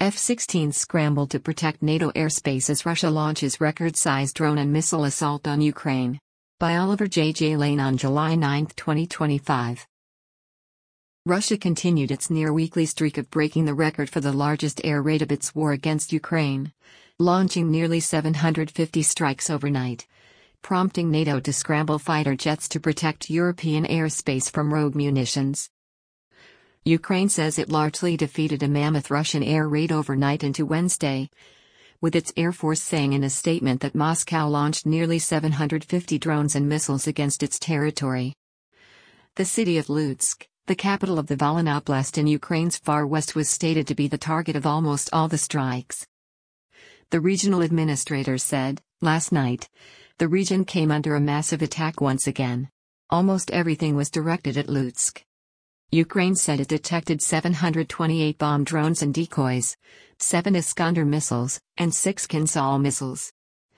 F-16s scramble to protect NATO airspace as Russia launches record-sized drone and missile assault on Ukraine. By Oliver J. Lane on July 9, 2025. Russia continued its near-weekly streak of breaking the record for the largest air raid of its war against Ukraine, launching nearly 750 strikes overnight, prompting NATO to scramble fighter jets to protect European airspace from rogue munitions. Ukraine says it largely defeated a mammoth Russian air raid overnight into Wednesday, with its Air Force saying in a statement that Moscow launched nearly 750 drones and missiles against its territory. The city of Lutsk, the capital of the Volyn Oblast in Ukraine's far west, was stated to be the target of almost all the strikes. The regional administrator said, last night, the region came under a massive attack once again. Almost everything was directed at Lutsk. Ukraine said it detected 728 bomb drones and decoys, 7 Iskander missiles, and 6 Kinzhal missiles.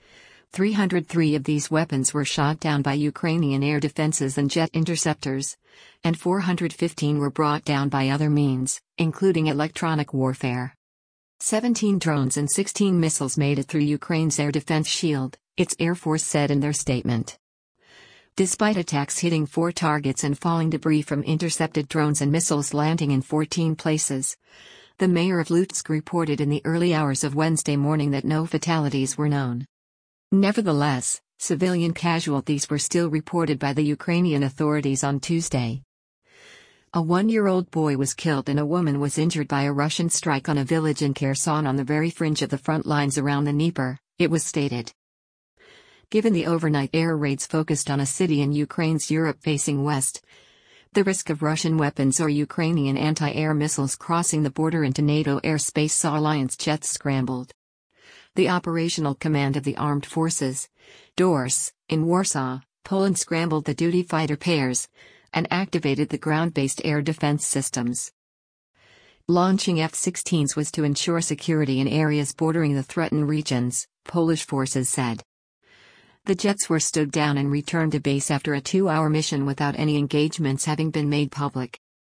303 of these weapons were shot down by Ukrainian air defenses and jet interceptors, and 415 were brought down by other means, including electronic warfare. 17 drones and 16 missiles made it through Ukraine's air defense shield, its Air Force said in their statement. Despite attacks hitting 4 targets and falling debris from intercepted drones and missiles landing in 14 places, the mayor of Lutsk reported in the early hours of Wednesday morning that no fatalities were known. Nevertheless, civilian casualties were still reported by the Ukrainian authorities on Tuesday. A 1-year-old boy was killed and a woman was injured by a Russian strike on a village in Kherson on the very fringe of the front lines around the Dnieper, it was stated. Given the overnight air raids focused on a city in Ukraine's Europe-facing west, the risk of Russian weapons or Ukrainian anti-air missiles crossing the border into NATO airspace saw alliance jets scrambled. The Operational Command of the Armed Forces, DORS, in Warsaw, Poland scrambled the duty fighter pairs and activated the ground-based air defense systems. Launching F-16s was to ensure security in areas bordering the threatened regions, Polish forces said. The jets were stood down and returned to base after a 2-hour mission without any engagements having been made public.